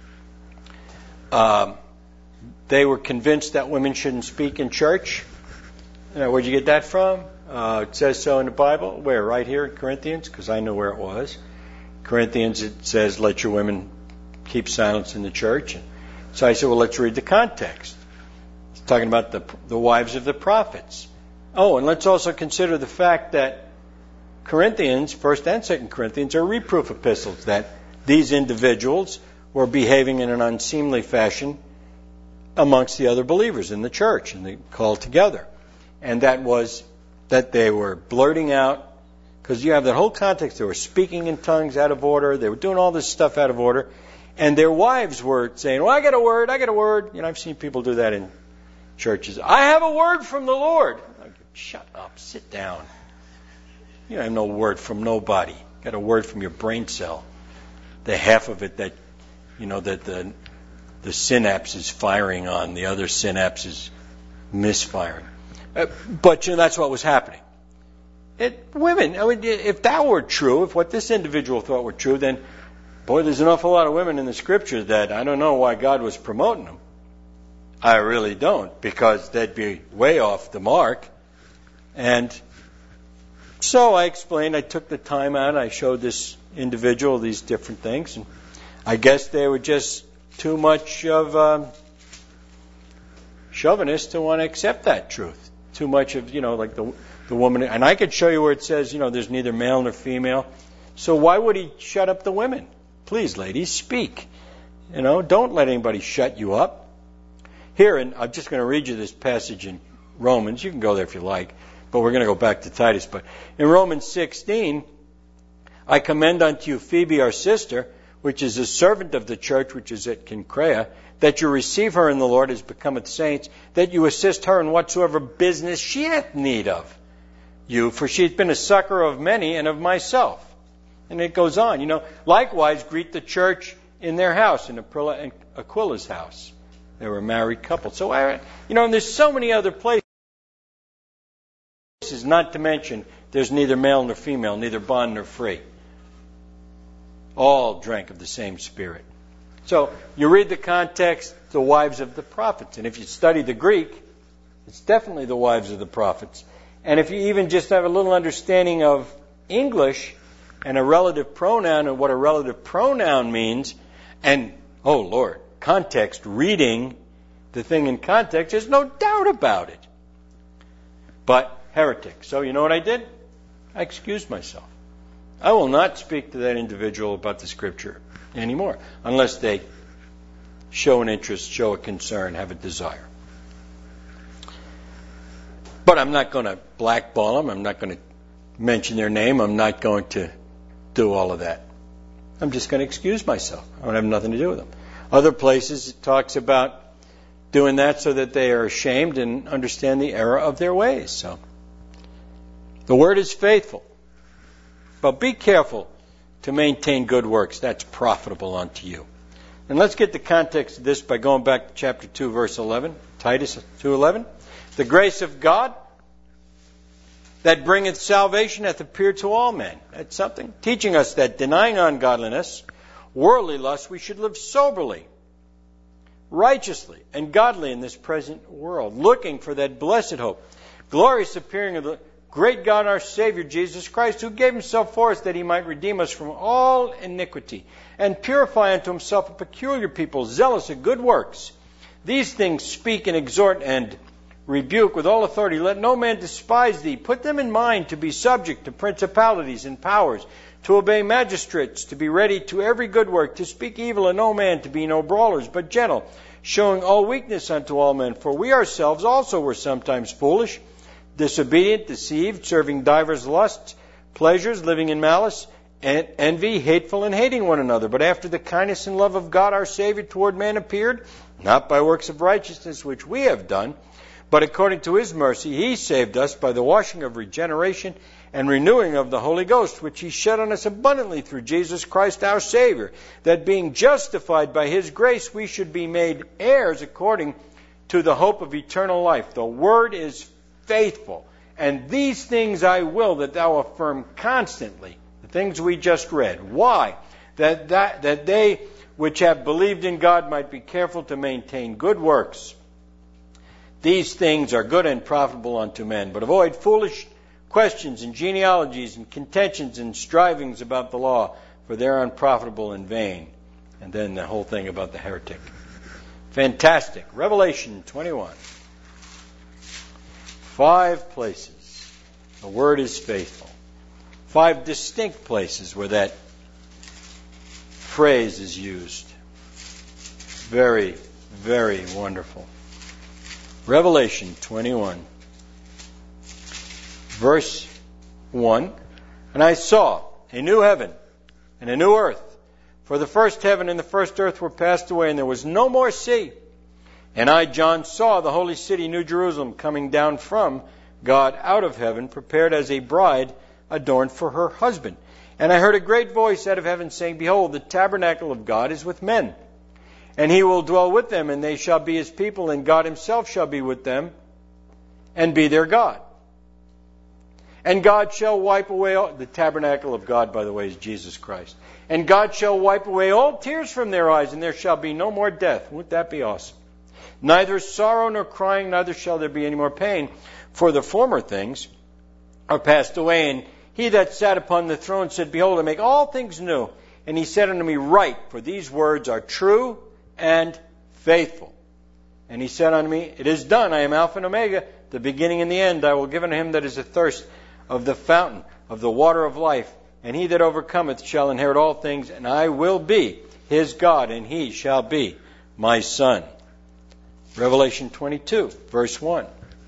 Um, they were convinced that women shouldn't speak in church. You know, where'd you get that from? Uh, it says so in the Bible. Where? Right here in Corinthians, because I know where it was. Corinthians, it says, let your women keep silence in the church. And so I said, well, let's read the context. It's talking about the, the wives of the prophets. Oh, and let's also consider the fact that Corinthians, First and Second Corinthians, are reproof epistles, that these individuals were behaving in an unseemly fashion amongst the other believers in the church, and they called together. And that was that they were blurting out, because you have that whole context, they were speaking in tongues out of order, they were doing all this stuff out of order, and their wives were saying, well, I got a word, I got a word. You know, I've seen people do that in churches. I have a word from the Lord. Shut up, sit down. You don't have no word from nobody. You got a word from your brain cell. The half of it that, you know, that the the synapse is firing on, the other synapse is misfiring. Uh, but, you know, that's what was happening. It, women, I mean, if that were true, if what this individual thought were true, then, boy, there's an awful lot of women in the Scriptures that I don't know why God was promoting them. I really don't, because they'd be way off the mark. And so I explained, I took the time out, I showed this individual these different things, and I guess they were just too much of um, chauvinists to want to accept that truth. Too much of, you know, like the the woman, and I could show you where it says, you know, there's neither male nor female. So why would he shut up the women? Please, ladies, speak. You know, don't let anybody shut you up. Here, and I'm just going to read you this passage in Romans. You can go there if you like, but we're going to go back to Titus. But in Romans sixteen, I commend unto you Phoebe, our sister, which is a servant of the church which is at Cenchrea, that you receive her in the Lord as becometh saints, that you assist her in whatsoever business she hath need of you, for she hath been a succor of many and of myself. And it goes on. You know, likewise, greet the church in their house, in Aquila and Aquila's house. They were a married couple. So, I, you know, and there's so many other places, not to mention there's neither male nor female, neither bond nor free. All drank of the same Spirit. So you read the context, the wives of the prophets. And if you study the Greek, it's definitely the wives of the prophets. And if you even just have a little understanding of English and a relative pronoun and what a relative pronoun means, and, oh Lord, context, reading the thing in context, there's no doubt about it. But heretic. So you know what I did? I excused myself. I will not speak to that individual about the Scripture anymore unless they show an interest, show a concern, have a desire. But I'm not going to blackball them. I'm not going to mention their name. I'm not going to do all of that. I'm just going to excuse myself. I don't have nothing to do with them. Other places it talks about doing that so that they are ashamed and understand the error of their ways. So the word is faithful. But be careful to maintain good works. That's profitable unto you. And let's get the context of this by going back to chapter two, verse eleven. Titus two eleven. The grace of God that bringeth salvation hath appeared to all men. That's something. Teaching us that denying ungodliness, worldly lust, we should live soberly, righteously, and godly in this present world, looking for that blessed hope, glorious appearing of the great God, our Savior, Jesus Christ, who gave himself for us that he might redeem us from all iniquity and purify unto himself a peculiar people, zealous of good works. These things speak and exhort and rebuke with all authority. Let no man despise thee. Put them in mind to be subject to principalities and powers, to obey magistrates, to be ready to every good work, to speak evil of no man, to be no brawlers, but gentle, showing all weakness unto all men. For we ourselves also were sometimes foolish, disobedient, deceived, serving divers lusts, pleasures, living in malice, and envy, hateful, and hating one another. But after the kindness and love of God our Savior toward man appeared, not by works of righteousness which we have done, but according to his mercy he saved us by the washing of regeneration and renewing of the Holy Ghost, which he shed on us abundantly through Jesus Christ our Savior, that being justified by his grace we should be made heirs according to the hope of eternal life. The word is faithful, and these things I will that thou affirm constantly, the things we just read. Why? That, that, that they which have believed in God might be careful to maintain good works. These things are good and profitable unto men, but avoid foolish questions and genealogies and contentions and strivings about the law, for they are unprofitable and vain. And then the whole thing about the heretic. Fantastic. Revelation twenty-one. Five places the word is faithful. Five distinct places where that phrase is used. Very, very wonderful. Revelation twenty-one, verse one. And I saw a new heaven and a new earth, for the first heaven and the first earth were passed away, and there was no more sea. And I, John, saw the holy city, New Jerusalem, coming down from God out of heaven, prepared as a bride adorned for her husband. And I heard a great voice out of heaven saying, Behold, the tabernacle of God is with men, and he will dwell with them, and they shall be his people, and God himself shall be with them, and be their God. And God shall wipe away all... The tabernacle of God, by the way, is Jesus Christ. And God shall wipe away all tears from their eyes, and there shall be no more death. Wouldn't that be awesome? Neither sorrow nor crying, neither shall there be any more pain, for the former things are passed away. And he that sat upon the throne said, Behold, I make all things new. And he said unto me, Write, for these words are true and faithful. And he said unto me, It is done. I am Alpha and Omega, the beginning and the end. I will give unto him that is athirst of the fountain of the water of life. And he that overcometh shall inherit all things, and I will be his God, and he shall be my son. Revelation twenty-two, verse one.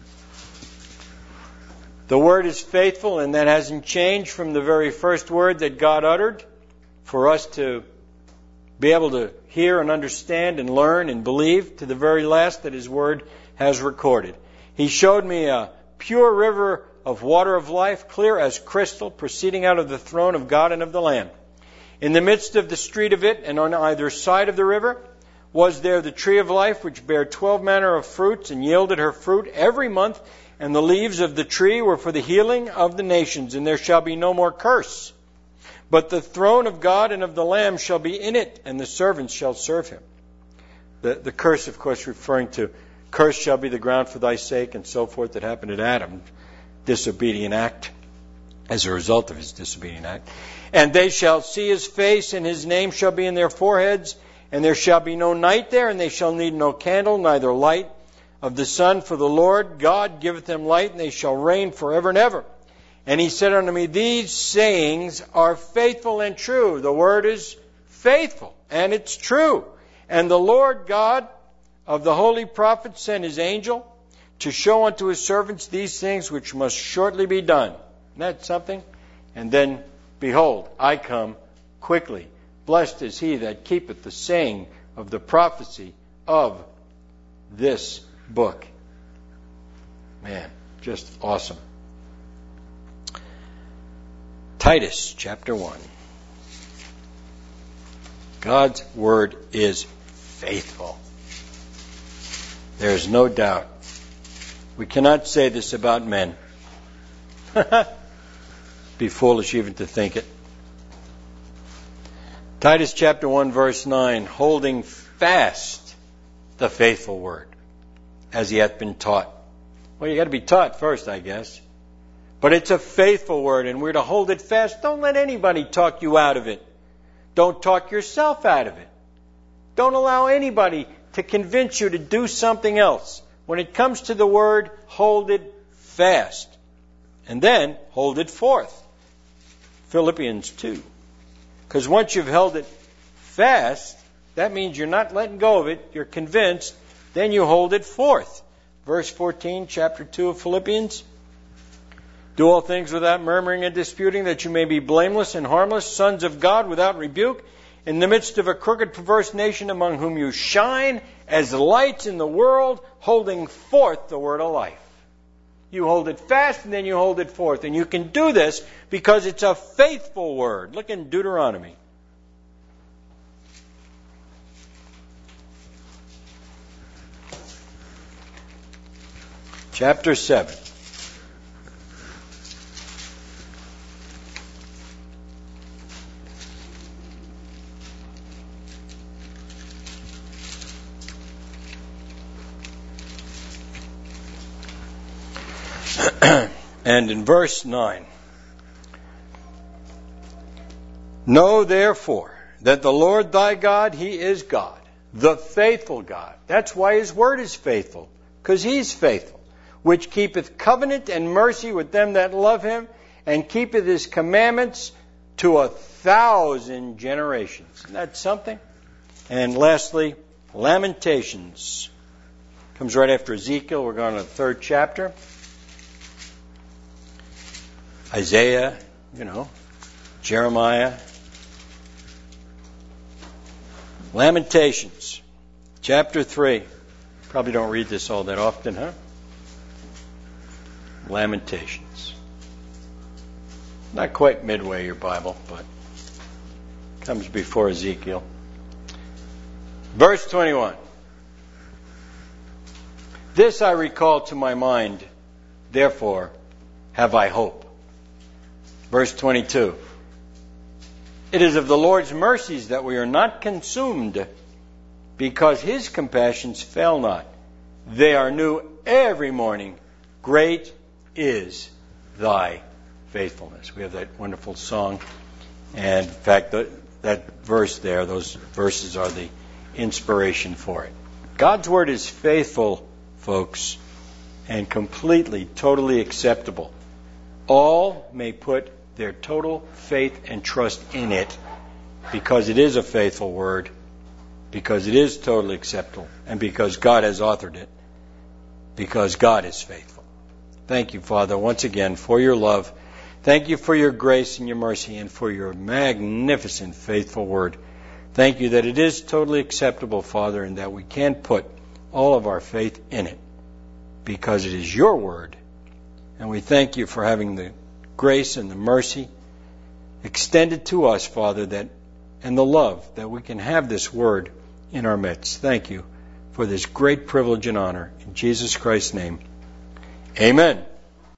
The word is faithful, and that hasn't changed from the very first word that God uttered for us to be able to hear and understand and learn and believe to the very last that his word has recorded. He showed me a pure river of water of life, clear as crystal, proceeding out of the throne of God and of the Lamb. In the midst of the street of it, and on either side of the river, was there the tree of life, which bare twelve manner of fruits, and yielded her fruit every month, and the leaves of the tree were for the healing of the nations, and there shall be no more curse. But the throne of God and of the Lamb shall be in it, and the servants shall serve him. The, the curse, of course, referring to, cursed shall be the ground for thy sake, and so forth, that happened at Adam. Disobedient act, as a result of his disobedient act. And they shall see his face, and his name shall be in their foreheads, and there shall be no night there, and they shall need no candle, neither light of the sun, for the Lord God giveth them light, and they shall reign forever and ever. And he said unto me, these sayings are faithful and true. The word is faithful, and it's true. And the Lord God of the holy prophets sent his angel to show unto his servants these things which must shortly be done. Isn't that something? And then, behold, I come quickly. Blessed is he that keepeth the saying of the prophecy of this book. Man, just awesome. Titus chapter one. God's word is faithful. There's no doubt. We cannot say this about men. Be foolish even to think it. Titus chapter one verse nine, holding fast the faithful word, as he hath been taught. Well, you got to be taught first, I guess. But it's a faithful word, and we're to hold it fast. Don't let anybody talk you out of it. Don't talk yourself out of it. Don't allow anybody to convince you to do something else. When it comes to the word, hold it fast. And then, hold it forth. Philippians two. Because once you've held it fast, that means you're not letting go of it. You're convinced. Then you hold it forth. Verse fourteen, chapter two of Philippians. Do all things without murmuring and disputing, that you may be blameless and harmless, sons of God without rebuke, in the midst of a crooked, perverse nation, among whom you shine as lights in the world, holding forth the word of life. You hold it fast, and then you hold it forth. And you can do this because it's a faithful word. Look in Deuteronomy. Chapter seven. And in verse nine, know therefore that the Lord thy God, he is God, the faithful God. That's why his word is faithful, because he's faithful, which keepeth covenant and mercy with them that love him, and keepeth his commandments to a thousand generations. Isn't that something? And lastly, Lamentations. Comes right after Ezekiel. We're going to the third chapter. Isaiah, you know, Jeremiah. Lamentations, chapter three. Probably don't read this all that often, huh? Lamentations. Not quite midway your Bible, but comes before Ezekiel. Verse twenty-one. This I recall to my mind, therefore have I hope. Verse twenty-two. It is of the Lord's mercies that we are not consumed, because his compassions fail not. They are new every morning. Great is thy faithfulness. We have that wonderful song. And in fact, the, that verse there, those verses are the inspiration for it. God's word is faithful, folks, and completely, totally acceptable. All may put their total faith and trust in it, because it is a faithful word, because it is totally acceptable, and because God has authored it, because God is faithful. Thank you, Father, once again for your love. Thank you for your grace and your mercy, and for your magnificent, faithful word. Thank you that it is totally acceptable, Father, and that we can put all of our faith in it, because it is your word, And we thank you for having the grace and the mercy extended to us, Father, that and the love that we can have this word in our midst. Thank you for this great privilege and honor. In Jesus Christ's name, amen.